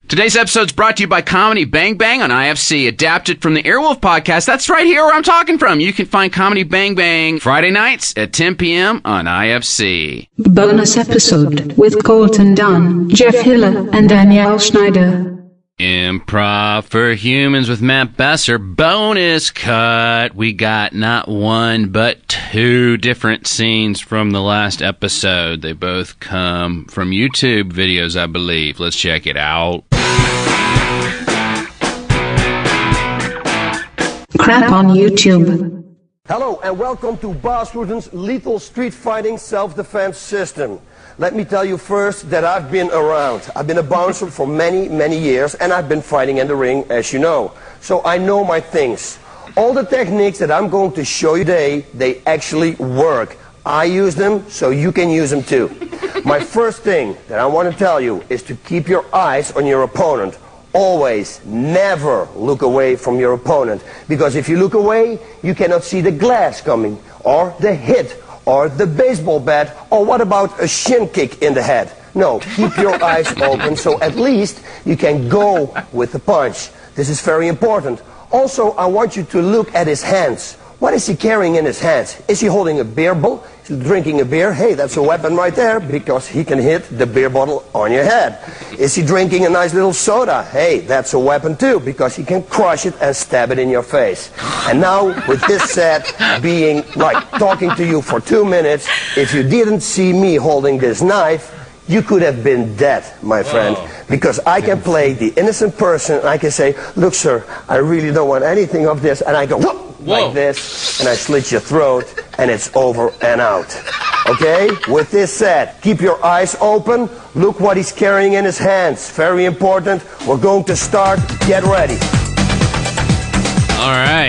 Today's episode is brought to you by Comedy Bang Bang on IFC, adapted from the Earwolf podcast. That's right here where I'm talking from. You can find Comedy Bang Bang Friday nights at 10 p.m. on IFC. Bonus episode with Colton Dunn, Jeff Hiller, and Danielle Schneider. Improv for Humans with Matt Besser. Bonus cut. We got not one, but two different scenes from the last episode. They both come from YouTube videos, I believe. Let's check it out. Crap on YouTube. Hello and welcome to Bas Rutten's Lethal Street Fighting Self-Defense System. Let me tell you first that I've been around. I've been a bouncer for many, many years, and I've been fighting in the ring, as you know. So I know my things. All the techniques that I'm going to show you today, they actually work. I use them, so you can use them too. My first thing that I want to tell you is to keep your eyes on your opponent. Always, never look away from your opponent. Because if you look away, you cannot see the glass coming, or the hit, or the baseball bat, or what about a shin kick in the head? No, keep your eyes open so at least you can go with the punch. This is very important. Also, I want you to look at his hands. What is he carrying in his hands? Is he holding a beer bottle? Is he drinking a beer? Hey, that's a weapon right there because he can hit the beer bottle on your head. Is he drinking a nice little soda? Hey, that's a weapon too because he can crush it and stab it in your face. And now, with this set being like talking to you for 2 minutes, if you didn't see me holding this knife, you could have been dead, my friend, because I can play the innocent person and I can say, look, sir, I really don't want anything of this, and I go, whoop, like this, and I slit your throat, and it's over and out. Okay? With this said, keep your eyes open. Look what he's carrying in his hands. Very important. We're going to start. Get ready. All right.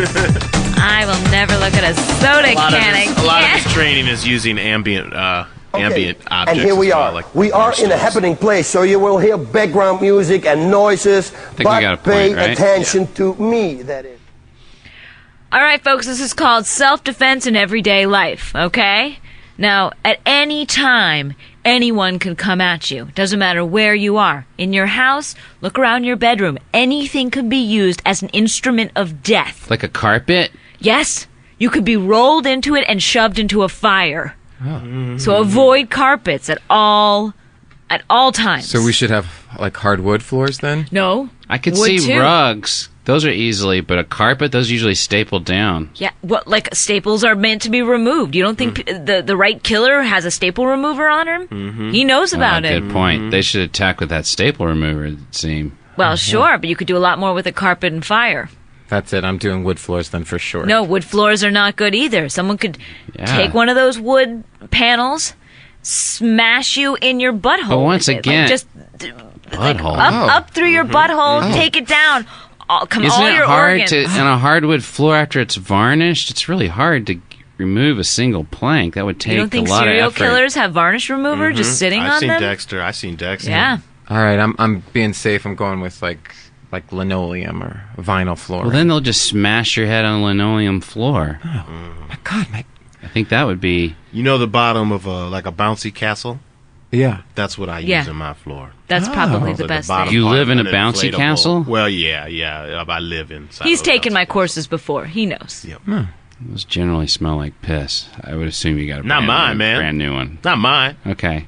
I will never look at a soda can again. A lot of his training is using ambient objects. And here we are. Like we are in a happening place, so you will hear background music and noises, but pay attention to me, that is. All right, folks, this is called self-defense in everyday life, okay? Now, at any time, anyone can come at you. Doesn't matter where you are. In your house, look around your bedroom. Anything could be used as an instrument of death. Like a carpet? Yes, you could be rolled into it and shoved into a fire. Oh. So avoid carpets at all times. So we should have like hardwood floors then? No. I could wood see too. rugs. Those are easily, but a carpet, those are usually stapled down. Yeah, like staples are meant to be removed. You don't think the right killer has a staple remover on him? Mm-hmm. He knows about it. Good point. They should attack with that staple remover, it seems. Well, sure, but you could do a lot more with a carpet and fire. That's it. I'm doing wood floors then for sure. No, wood floors are not good either. Someone could take one of those wood panels, smash you in your butthole. But once again, just butthole. Up through your butthole, take it down. Isn't it hard to, on a hardwood floor after it's varnished? It's really hard to remove a single plank. That would take a lot of effort. You don't think serial killers have varnish remover just sitting on them? I've seen Dexter. Yeah. All right, I'm being safe. I'm going with like linoleum or vinyl floor. Well, then they'll just smash your head on a linoleum floor. Oh, my God, Mike. I think that would be... You know the bottom of like a bouncy castle? Yeah. That's what I use in my floor. That's probably the best thing. You live in a bouncy castle? Well, yeah. I live inside. He's taken my courses before. He knows. Yep. Those generally smell like piss. I would assume you got a brand new one. Not mine. Okay.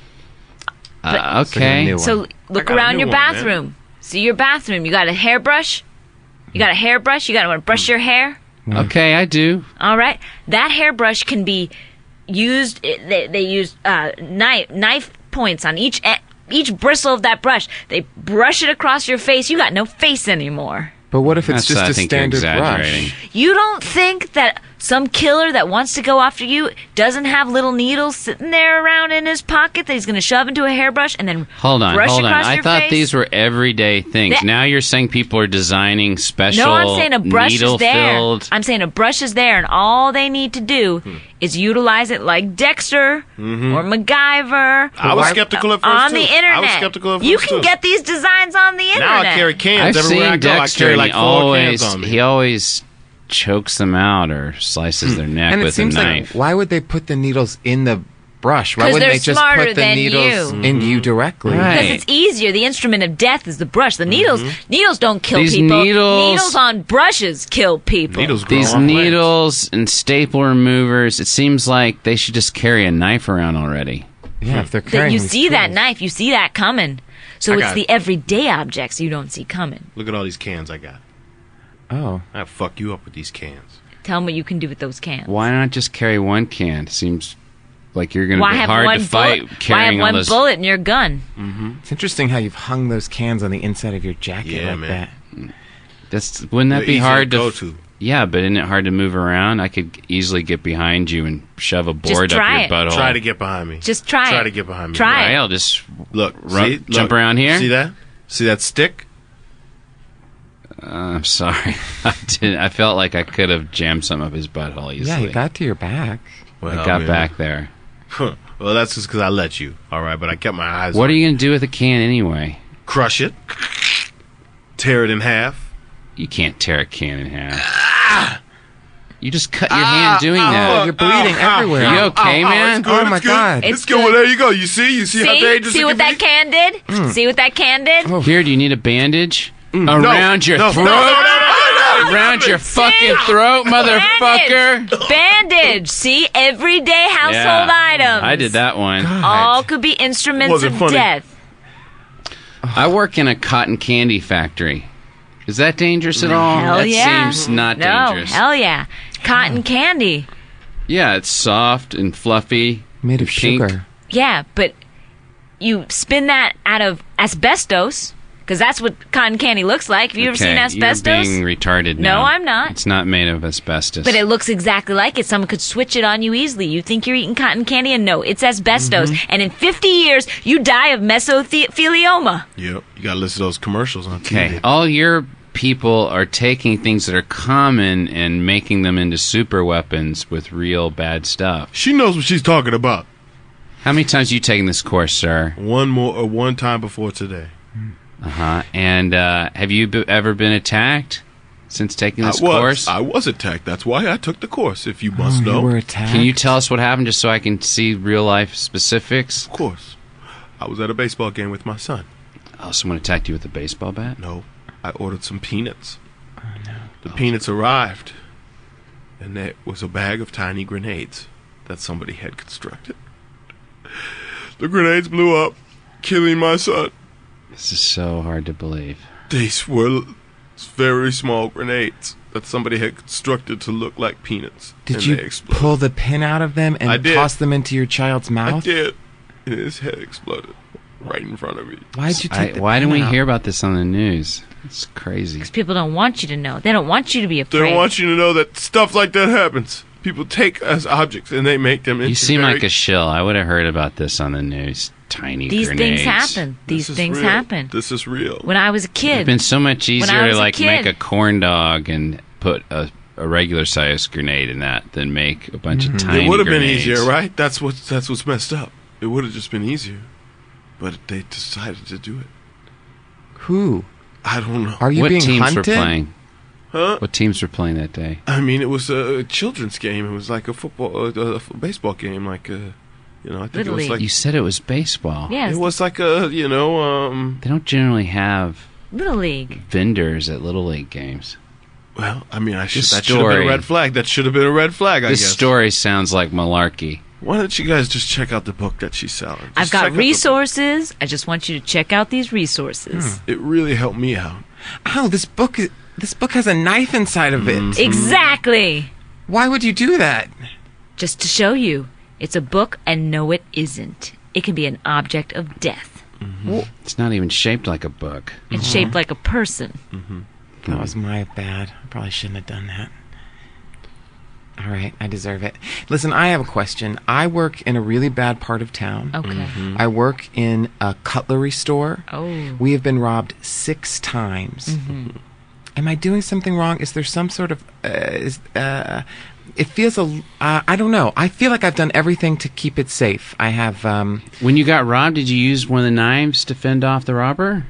Okay. So look around your bathroom. Man. See your bathroom. You got a hairbrush? You got to want to brush your hair? Okay, I do. All right. That hairbrush can be used. They use knife points on each bristle of that brush. They brush it across your face. You got no face anymore. But what if it's just a standard brush? You don't think that some killer that wants to go after you doesn't have little needles sitting there around in his pocket that he's going to shove into a hairbrush and then hold on. I thought face? These were everyday things. Now you're saying people are designing special. No, I'm saying a brush is there. Filled. I'm saying a brush is there, and all they need to do is utilize it like Dexter or MacGyver. I was skeptical at first on too. the internet. I was skeptical at first You can get these designs on the internet. Now I carry cans I've everywhere seen I go. Dexter, I carry like 4 cans on me. He always chokes them out or slices their neck and with a knife. Like, why would they put the needles in the brush? Why 'Cause wouldn't they're they just smarter put the than needles you. in you directly? Right. Because it's easier. The instrument of death is the brush. The needles don't kill These people. needles- on brushes kill people. Needles grow These on plants. needles and staple removers, it seems like they should just carry a knife around already. Yeah, if they're That carrying you these see that tools. knife, you see that coming. So I it's got the it. everyday objects you don't see coming. Look at all these cans I got. Oh. I fuck you up with these cans. Tell them what you can do with those cans. Why not just carry one can? It seems like you're going to Why be have hard one to fight bullet? Why have carrying all one those. bullet in your gun? It's interesting how you've hung those cans on the inside of your jacket Yeah, like man. Wouldn't that They're be easy hard to to go to. Yeah, but isn't it hard to move around? I could easily get behind you and shove a board up try your it. butthole. Try to get behind me. Just try it. Try to get behind me. Try Right, it. I'll just Look, see? jump Look. around here. See that? See that stick? I'm sorry. I felt like I could have jammed some up his butthole easily. Yeah, you got to your back. Well, I got man. back there. Well, that's just because I let you. All right, but I kept my eyes What on are you going to do with a can anyway? Crush it. Tear it in half. You can't tear a can in half. You just cut your hand doing that. Oh, you're bleeding everywhere. Are you okay, man? it's good, Oh, my it's good. God. It's It's good. Well, good. there you go. You see how dangerous See it what can that be? can did? See what that can did? Here, do you need a bandage? No, Around your no, throat? no. Around your fucking throat, motherfucker? Bandage. See? Everyday household Yeah. items. I did that one. All could be instruments Wasn't of funny. death. I work in a cotton candy factory. Is that dangerous at all? Hell that yeah. seems not No, dangerous. hell yeah. Cotton candy. Yeah, it's soft and fluffy. Made of Pink. sugar. Yeah, but you spin that out of asbestos, because that's what cotton candy looks like. Have you ever seen asbestos? You're being retarded No, now. I'm not. It's not made of asbestos. But it looks exactly like it. Someone could switch it on you easily. You think you're eating cotton candy, and no, it's asbestos. Mm-hmm. And in 50 years, you die of mesothelioma. Yep. You got to listen to those commercials on Okay, TV. all your people are taking things that are common and making them into super weapons with real bad stuff. She knows what she's talking about. How many times have you taken this course, sir? One time before today. Uh-huh. And have you ever been attacked since taking this course? I was attacked. That's why I took the course, if you must You know. were attacked. Can you tell us what happened just so I can see real life specifics? Of course. I was at a baseball game with my son. Oh, someone attacked you with a baseball bat? No, I ordered some peanuts. The peanuts arrived, and there was a bag of tiny grenades that somebody had constructed. The grenades blew up, killing my son. This is so hard to believe. These were very small grenades that somebody had constructed to look like peanuts. Did and you they exploded. pull the pin out of them I and did. toss them into your child's I mouth? did. And his head exploded right in front of me. Why'd you take the Why pin didn't we out? hear about this on the news? It's crazy. People don't want you to know. They don't want you to be They afraid. don't want you to know that stuff like that happens. People take as objects and they make them into You seem very- like a shill. I would have heard about this on the news. Tiny These grenades. things happen. This These is things real. happen. This is real. When I was a It'd kid, been so much I easier was to a like kid. make a corn dog and put a regular sized grenade in that than make a bunch of tiny It would have been grenades. easier, right? That's what's messed up. It would have just been easier, but they decided to do it. Who? I don't know. Are you What being teams hunted? were playing? Huh? What teams were playing that day? I mean, it was a children's game. It was like a football, baseball game. Like I think Little it was League. like You said it was baseball. yes, it was like a, They don't generally have Little League. vendors at Little League games. Well, I mean, that should have been story- a red flag. That should have been a red flag. I This guess. story sounds like malarkey. Why don't you guys just check out the book that she's selling? Just I've check got out the book. resources. I just want you to check out these resources. It really helped me out. Oh, this book has a knife inside of it. Exactly. Why would you do that? Just to show you, it's a book, and no, it isn't. It can be an object of death. It's not even shaped like a book. It's shaped like a person. That was my bad. I probably shouldn't have done that. All right, I deserve it. Listen, I have a question. I work in a really bad part of town. Okay. I work in a cutlery store. Oh. We have been robbed 6 times. Am I doing something wrong? Is there some sort of... it feels I don't know. I feel like I've done everything to keep it safe. I have... When you got robbed, did you use one of the knives to fend off the robber?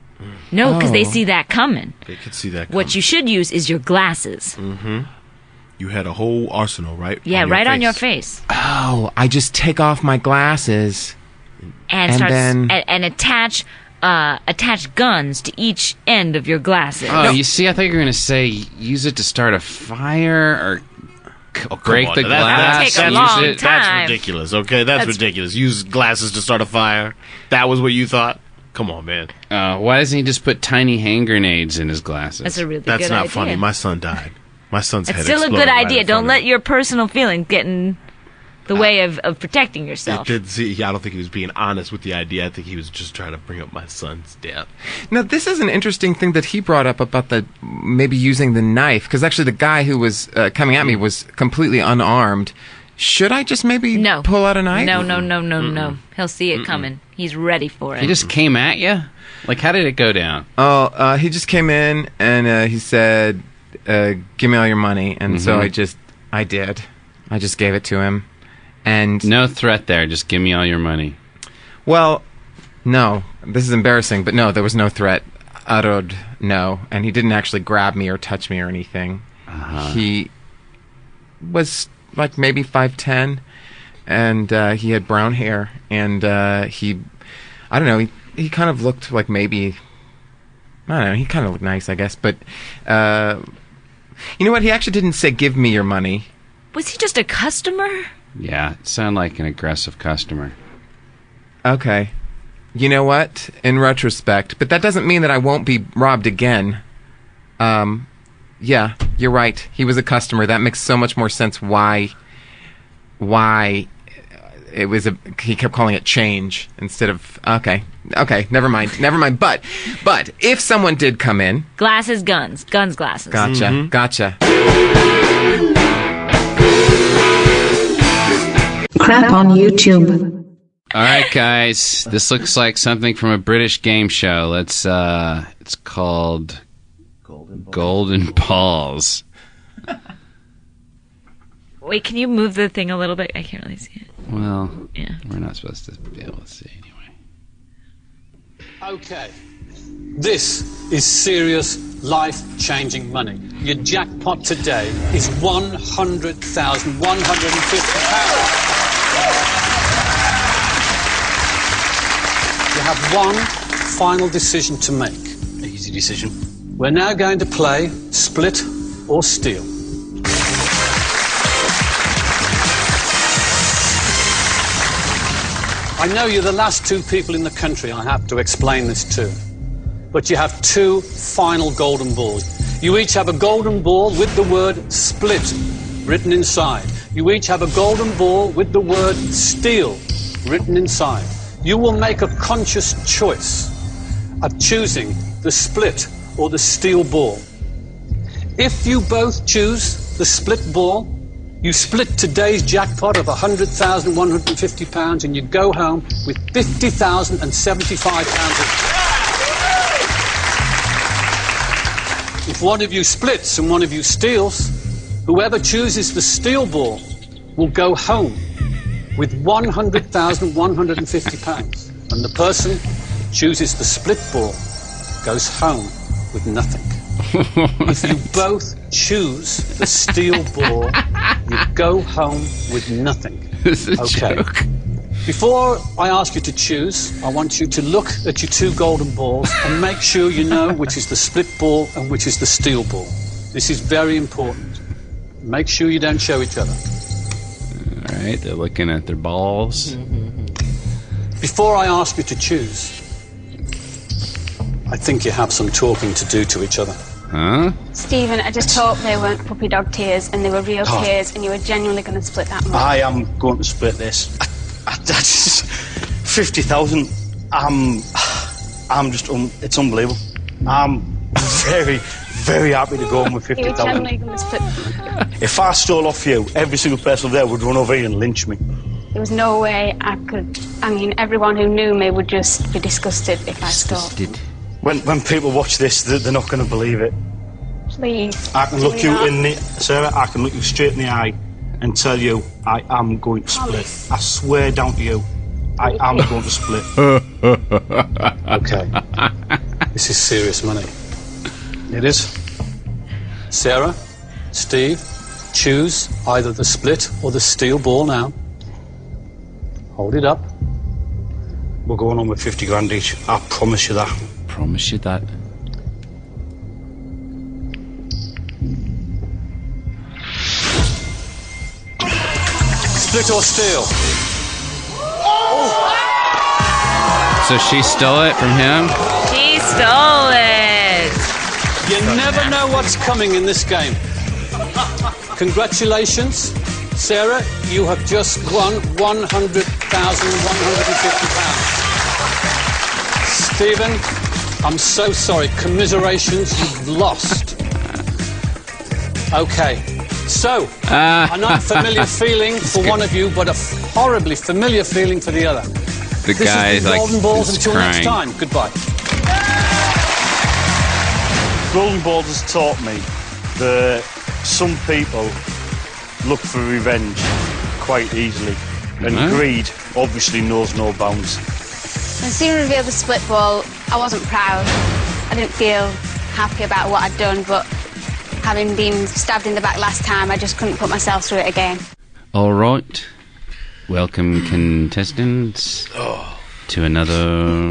No, because they Oh. see that coming. They could see that. What you should use is your glasses. You had a whole arsenal, right? Yeah, right on your face. Oh, I just take off my glasses. And And start then- and attach guns to each end of your glasses. Oh, you see, I thought you were going to say use it to start a fire or break the glass. Take a long use it. time. That's ridiculous, okay? That's ridiculous. Use glasses to start a fire. That was what you thought? Come on, man. Why doesn't he just put tiny hand grenades in his glasses? That's a really That's good not idea. funny. My son died. My son's head It's still a exploded good right idea. in Don't front let of me. your personal feelings get in the way of protecting yourself. I don't think he was being honest with the idea. I think he was just trying to bring up my son's death. Now, this is an interesting thing that he brought up about the maybe using the knife, because actually the guy who was coming at me was completely unarmed. Should I just maybe pull out a knife? No. He'll see it coming. He's ready for it. He just came at you? Like, how did it go down? Oh, he just came in and he said, give me all your money. And so I did. I just gave it to him. And no threat there. Just give me all your money. Well, no. This is embarrassing, but no, there was no threat. Arod, no. And he didn't actually grab me or touch me or anything. He was like maybe 5'10", and he had brown hair, and I don't know, he kind of looked like maybe, I don't know, he kind of looked nice, I guess, but you know what, he actually didn't say give me your money. Was he just a customer? Yeah, it sounded like an aggressive customer. Okay. You know what? In retrospect, but that doesn't mean that I won't be robbed again. Yeah, you're right. He was a customer. That makes so much more sense why it was he kept calling it change instead of okay, never mind. But if someone did come in, glasses, guns, glasses. Gotcha. Crap on YouTube. All right, guys. This looks like something from a British game show. It's called Golden Balls. Wait, can you move the thing a little bit? I can't really see it. Well, yeah, we're not supposed to be able to see anyway. Okay. This is serious, life-changing money. Your jackpot today is £100,150. You have one final decision to make. Easy decision. We're now going to play split or steal. I know you're the last two people in the country I have to explain this to. But you have two final golden balls. You each have a golden ball with the word split written inside. You each have a golden ball with the word steal written inside. You will make a conscious choice of choosing the split or the steal ball. If you both choose the split ball, you split today's jackpot of £100,150 and you go home with £50,075. If one of you splits and one of you steals, whoever chooses the steal ball will go home with £100,150. And the person who chooses the split ball goes home with nothing. If you both choose the steal ball, you go home with nothing. This is a joke. Before I ask you to choose, I want you to look at your two golden balls and make sure you know which is the split ball and which is the steal ball. This is very important. Make sure you don't show each other. All right, they're looking at their balls. Before I ask you to choose, I think you have some talking to do to each other. Huh? Stephen, I just hope they weren't puppy dog tears and they were real tears and you were genuinely going to split that money. I am going to split this. That's 50,000. I'm just, it's unbelievable. I'm very, very happy to go on with You were 50,000. genuinely going to split the money. If I stole off you, every single person there would run over here and lynch me. There was no way I could. I mean, everyone who knew me would just be disgusted if I stole. When people watch this, they're not going to believe it. Please. I can look you in the, Sarah, I can look you straight in the eye and tell you I am going to split. I swear down to you, I am going to split. Okay. This is serious money. It is. Sarah, Steve, Choose either the split or the steel ball now. Hold it up. We're going on with 50 grand each. I promise you that. Promise you that. Split or steel? So she stole it from him? She stole it. You never know what's coming in this game. Congratulations, Sarah. You have just won £100,150. Stephen, I'm so sorry. Commiserations, you've lost. Okay. So, an unfamiliar feeling for one of you, but a horribly familiar feeling for the other. The guy This is the like Golden Balls is until crying. next time. Goodbye. Golden Balls has taught me that some people look for revenge quite easily, and greed obviously knows no bounds. When Stephen revealed the split ball, I wasn't proud. I didn't feel happy about what I'd done, but having been stabbed in the back last time, I just couldn't put myself through it again. All right. Welcome, contestants, to another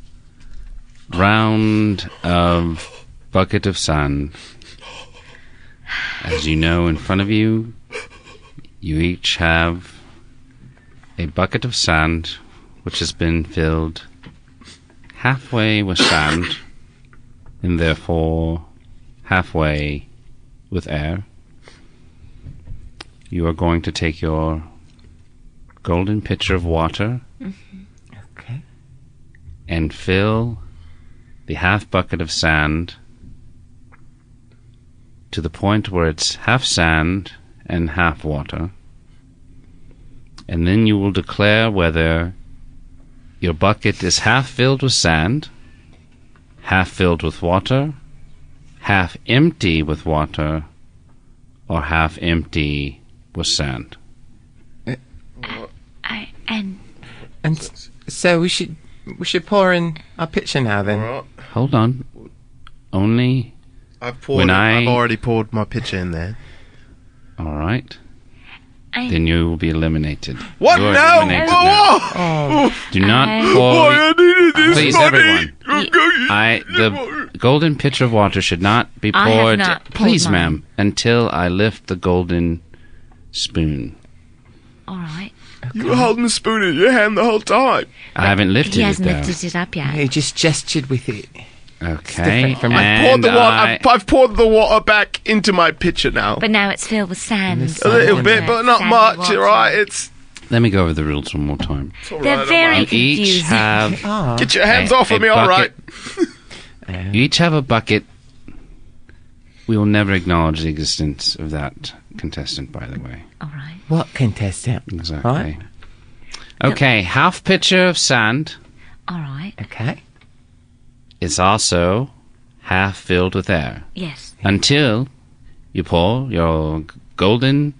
round of Bucket of Sand. As you know, in front of you, you each have a bucket of sand which has been filled halfway with sand and therefore halfway with air. You are going to take your golden pitcher of water Okay. and fill the half bucket of sand to the point where it's half sand and half water. And then you will declare whether your bucket is half filled with sand, half filled with water, half empty with water, or half empty with sand. So we should pour in our pitcher now then. All right. Hold on. Only I've poured. When I've I- already poured my pitcher in there. all right. Then you will be eliminated. What? You are No! eliminated now. Oh! Do not I- pour. Boy, I needed this Please, money. everyone. The golden pitcher of water should not be I have poured. not poured Please, mine. ma'am, until I lift the golden spoon. All right. You were holding the spoon in your hand the whole time. I haven't lifted He it hasn't though. lifted it up yet. He just gestured with it. Okay. different from- I've poured the water. I've poured the water back into my pitcher now. But now it's filled with sand. A A little bit, Yeah, but not sandy much. water. Right? It's Let me go over the rules one more time. all They're right, very You each confusing. have Get your hands a- off of a me, all right? bucket. You each have a bucket. We will never acknowledge the existence of that contestant, by the way. All right. What contestant? Exactly. Right. Okay, half pitcher of sand All right. Okay. is also half filled with air. Yes. Until you pour your golden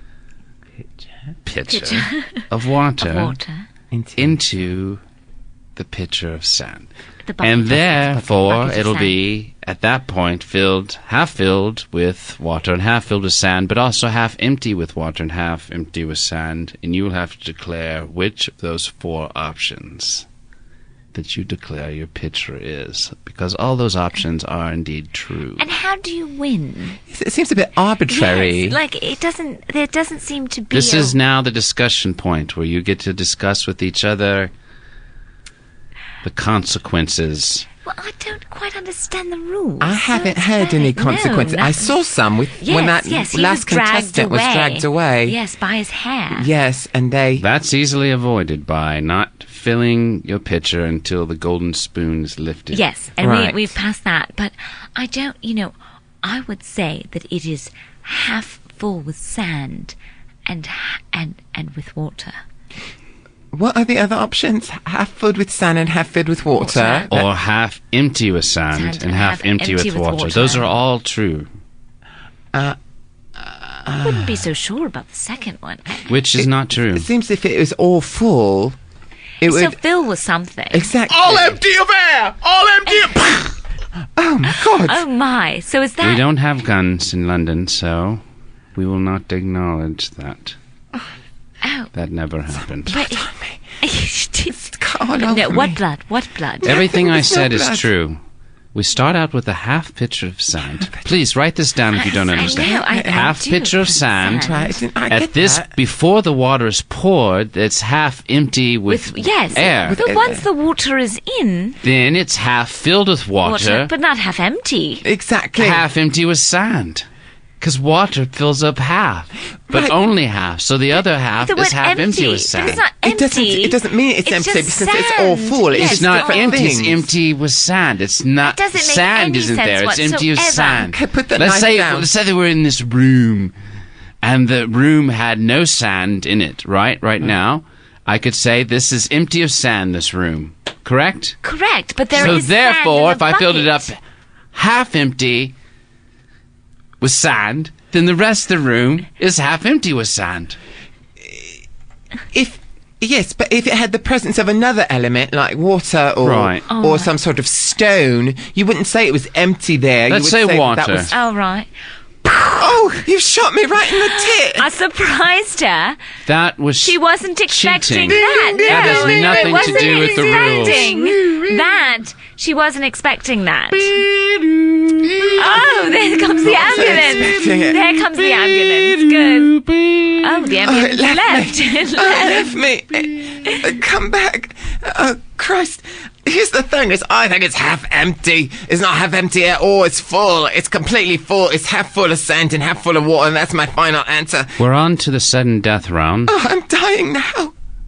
pitcher of water Water. into the pitcher of sand. The bucket And of- therefore, bucket of it'll sand. be, at that point, half filled with water and half filled with sand, but also half empty with water and half empty with sand. And you will have to declare which of those four options that you declare your pitcher is. Because all those options are indeed true. And how do you win? It seems a bit arbitrary. Yes, like it doesn't. There doesn't seem to be. This a- is now the discussion point where you get to discuss with each other the consequences. Well, I don't quite understand the rules. I so haven't it's heard any very- no, consequences. I nothing. saw some with Yes, when that yes, he last was dragged contestant was dragged away. Yes, by his hair. Yes, and they. That's easily avoided by not filling your pitcher until the golden spoon is lifted. Yes, and Right. we've passed that. But I don't. I would say that it is half full with sand, and with water. What are the other options? Half filled with sand and half filled with water. Or half empty with sand, Sand and half empty with water. Those are all true. I wouldn't be so sure about the second one. Which is not true. It seems if it was all full, it So would fill with something. exactly. All empty of air! All empty of... Oh my god! Oh my! So is that? We don't have guns in London, so We will not acknowledge that. Ow. That never happened. But, all over no, me. what blood? What blood? Everything I There was no said is blood. true. We start out with a half pitcher of sand. Please write this down if you don't understand. I know, I half do. pitcher of sand. Right, I At get this, that. before the water is poured, it's half empty with yes, air. but once the water is in, Then it's half filled with water, but not half empty. Exactly. half empty with sand. Because water fills up half, but Right. only half. So the other half The is word half empty with but sand. it's not empty. It doesn't mean it's empty just because it's all sand. full. It's Yes, It's just not different empty. It's things. empty with sand. It's not. That doesn't make sand any isn't sense there. It's empty with whatsoever. sand. Okay, put the let's knife say down. let's say they were in this room, and the room had no sand in it. Right now, I could say this is empty of sand. This room, correct? Correct, but there so is therefore, sand in the if I filled it up bucket. half empty with sand, then the rest of the room is half empty with sand. Yes, but if it had the presence of another element like water or Right. or some sort of stone, you wouldn't say it was empty there. Let's you would say that water. was- Oh, right. Oh, you shot me right in the tit. I surprised her. That was She wasn't expecting cheating. that. That has No, nothing to wasn't do with the rules. expecting That. She wasn't expecting that. Oh, there comes the ambulance. expecting it. There comes the ambulance. Good. Oh, the ambulance it left. me. It Oh, left. it left me. Come back. Oh, Christ. Here's the thing, is I think it's half empty. It's not half empty at all. It's full. It's completely full. It's half full of sand and half full of water, and that's my final answer. We're on to the sudden death round. Oh, I'm dying now.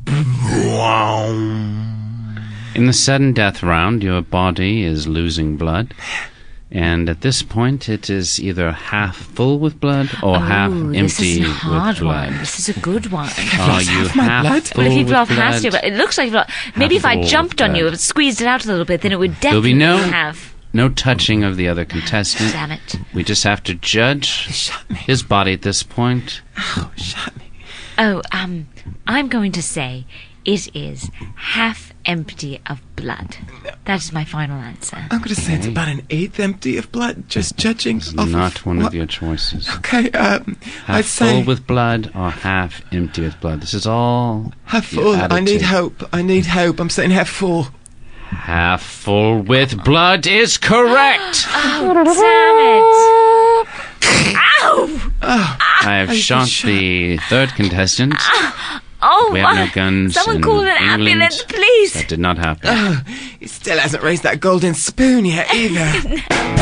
In the sudden death round, your body is losing blood. And at this point, it is either half full with blood or half This is empty a hard with blood. one. This is a good one. Are you my half blood? full Well, if you've with lost blood? half your blood, it looks like you've lost. Maybe if I full with jumped on you blood. and squeezed it out a little bit, then it would There'll be definitely no have. no touching of the other contestant. Damn it. We just have to judge Shot me. his body at this point. Oh, shot me. Oh, I'm going to say it is half empty of blood. That is my final answer. I'm going to say it's about an eighth empty of blood, just judging off Not one what- of your choices. Okay, I'd Half say full with blood or half empty with blood. This is all half your full. I need attitude. hope. I need hope. I'm saying half full. Half full with blood is correct. Oh, damn it. Ow! I have shot the third contestant. Oh, We have no guns. Someone in call an England. ambulance, please. That did not happen. He still hasn't raised that golden spoon yet either.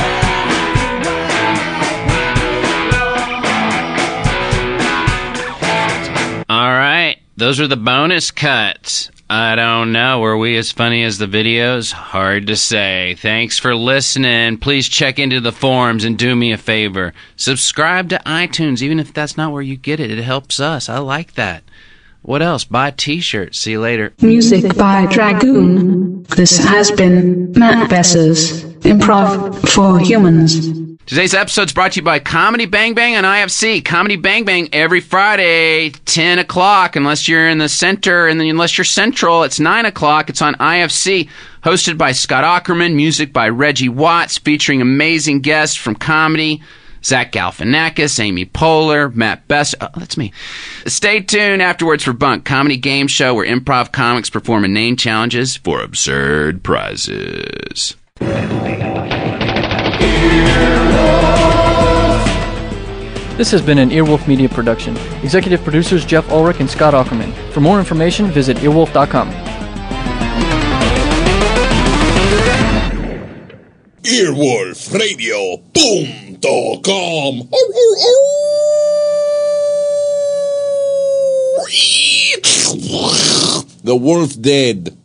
All right, those are the bonus cuts. I don't know. Were we as funny as the videos? Hard to say. Thanks for listening. Please check into the forums and do me a favor. Subscribe to iTunes, even if that's not where you get it. It helps us. I like that. What else? Buy a t-shirt. See you later. Music by Dragoon. This has been Matt Besser's Improv for Humans. Today's episode is brought to you by Comedy Bang Bang on IFC. Comedy Bang Bang every Friday, 10 o'clock. Unless you're in the center, and then unless you're central, it's 9 o'clock. It's on IFC. Hosted by Scott Aukerman. Music by Reggie Watts. Featuring amazing guests from comedy. Zach Galifianakis, Amy Poehler, Matt Besser. Oh, that's me. Stay tuned afterwards for Bunk, comedy game show where improv comics perform inane challenges for absurd prizes. This has been an Earwolf Media production. Executive producers Jeff Ulrich and Scott Aukerman. For more information, visit earwolf.com. Earwolfradio.com. The wolf dead.